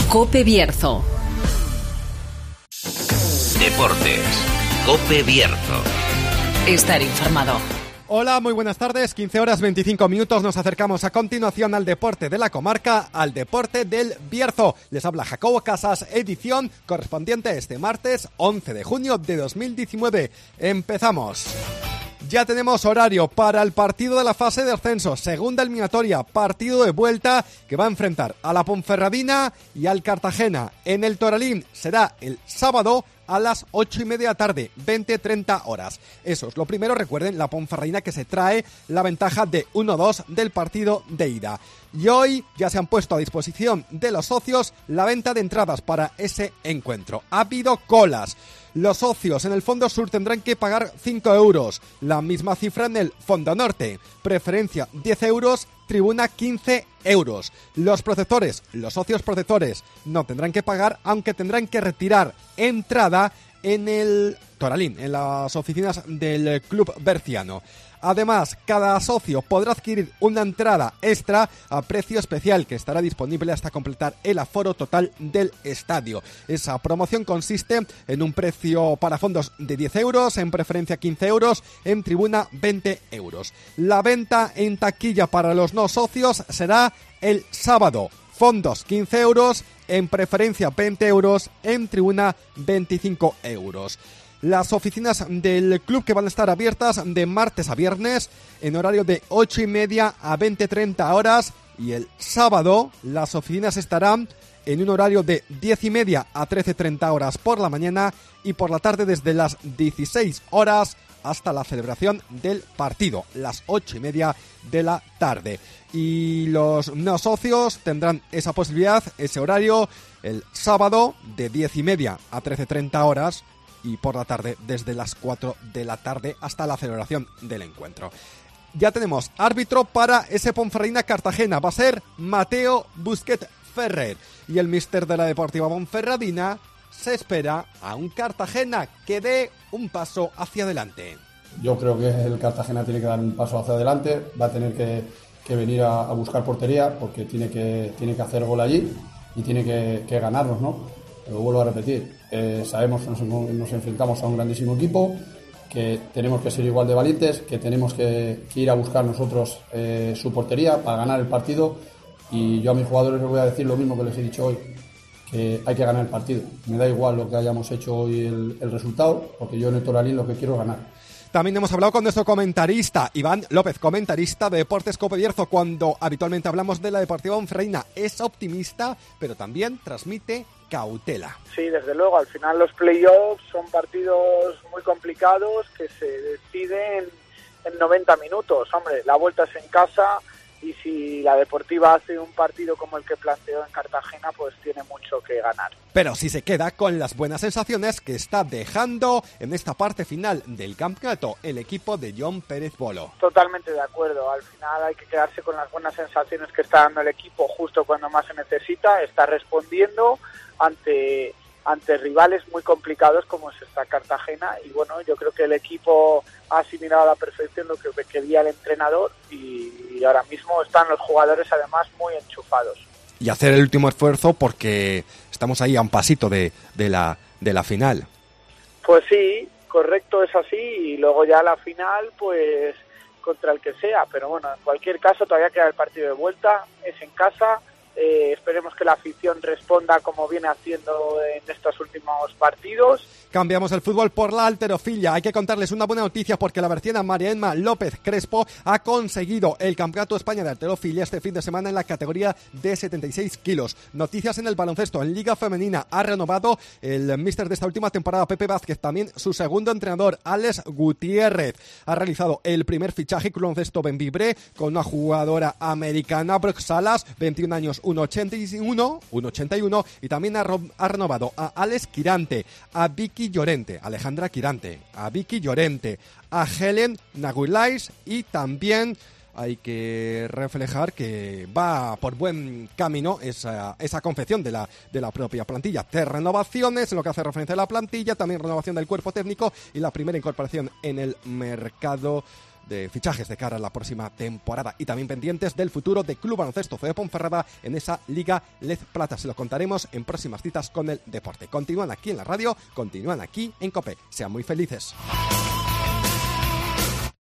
COPE Bierzo. Deportes. COPE Bierzo. Estar informado. Hola, muy buenas tardes. 15 horas 25 minutos. Nos acercamos a continuación al deporte de la comarca, al deporte del Bierzo. Les habla Jacobo Casas, edición correspondiente este martes 11 de junio de 2019. Empezamos. Ya tenemos horario para el partido de la fase de ascenso, segunda eliminatoria, partido de vuelta que va a enfrentar a la Ponferradina y al Cartagena. En el Toralín será el sábado a las 8:30 de la tarde, 20:30 horas. Eso es lo primero. Recuerden, la Ponferradina que se trae la ventaja de 1-2 del partido de ida. Y hoy ya se han puesto a disposición de los socios la venta de entradas para ese encuentro. Ha habido colas. Los socios en el Fondo Sur tendrán que pagar 5 euros, la misma cifra en el Fondo Norte. Preferencia 10 euros, tribuna 15 euros. Los protectores, los socios protectores, no tendrán que pagar, aunque tendrán que retirar entrada en el Toralín, en las oficinas del club berciano. Además, cada socio podrá adquirir una entrada extra a precio especial que estará disponible hasta completar el aforo total del estadio. Esa promoción consiste en un precio para fondos de 10 euros, en preferencia 15 euros, en tribuna 20 euros. La venta en taquilla para los no socios será el sábado. Fondos 15 euros, en preferencia 20 euros, en tribuna 25 euros. Las oficinas del club que van a estar abiertas de martes a viernes en horario de 8:30 a 20:30 horas, y el sábado las oficinas estarán en un horario de 10:30 a 13:30 horas por la mañana y por la tarde desde las 16 horas hasta la celebración del partido, las 8:30 de la tarde. Y los no socios tendrán esa posibilidad, ese horario, el sábado de 10:30 a 13:30 horas y por la tarde desde las 4 de la tarde hasta la celebración del encuentro. Ya tenemos árbitro para ese Ponferradina Cartagena. Va a ser Mateo Busquets Ferrer. Y el míster de la Deportiva Ponferradina se espera a un Cartagena que dé un paso hacia adelante. Yo creo que el Cartagena tiene que dar un paso hacia adelante. Va a tener que venir a buscar portería porque tiene que hacer gol allí y tiene que ganarnos, ¿no? Lo vuelvo a repetir, sabemos que nos enfrentamos a un grandísimo equipo, que tenemos que ser igual de valientes, que tenemos que ir a buscar nosotros su portería para ganar el partido, y yo a mis jugadores les voy a decir lo mismo que les he dicho hoy, que hay que ganar el partido. Me da igual lo que hayamos hecho hoy el resultado, porque yo en el Toralín lo que quiero es ganar. También hemos hablado con nuestro comentarista, Iván López, comentarista de Deportes COPE Bierzo, cuando habitualmente hablamos de la Deportiva Ponferradina. Es optimista, pero también transmite cautela. Sí, desde luego, al final los playoffs son partidos muy complicados que se deciden en 90 minutos. Hombre, la vuelta es en casa y si la Deportiva hace un partido como el que planteó en Cartagena, pues tiene mucho que ganar. Pero si se queda con las buenas sensaciones que está dejando en esta parte final del campeonato el equipo de John Pérez Bolo. Totalmente de acuerdo, al final hay que quedarse con las buenas sensaciones que está dando el equipo justo cuando más se necesita, está respondiendo ante rivales muy complicados como es esta Cartagena, y bueno, yo creo que el equipo ha asimilado a la perfección lo que quería el entrenador y ahora mismo están los jugadores además muy enchufados. Y hacer el último esfuerzo porque estamos ahí a un pasito de la final. Pues sí, correcto, es así, y luego ya la final pues contra el que sea, pero bueno, en cualquier caso todavía queda el partido de vuelta, es en casa. Esperemos que la afición responda como viene haciendo en estos últimos partidos. Cambiamos el fútbol por la halterofilia. Hay que contarles una buena noticia porque la berciana María Emma López Crespo ha conseguido el Campeonato de España de halterofilia este fin de semana en la categoría de 76 kilos. Noticias en el baloncesto. En Liga Femenina ha renovado el míster de esta última temporada, Pepe Vázquez. También su segundo entrenador, Alex Gutiérrez. Ha realizado el primer fichaje Club Baloncesto Bembibre con una jugadora americana, Brooke Salas, 21 años, 1,81, y también ha renovado a Alex Quirante, a Vicky Llorente, Alejandra Quirante, a Vicky Llorente, a Helen Naguilais, y también hay que reflejar que va por buen camino esa confección de la propia plantilla. 3 renovaciones en lo que hace referencia a la plantilla, también renovación del cuerpo técnico y la primera incorporación en el mercado de fichajes de cara a la próxima temporada y también pendientes del futuro de Club Baloncesto CB Ponferrada en esa Liga Lez Plata. Se lo contaremos en próximas citas con el deporte. Continúan aquí en la radio, continúan aquí en COPE. Sean muy felices.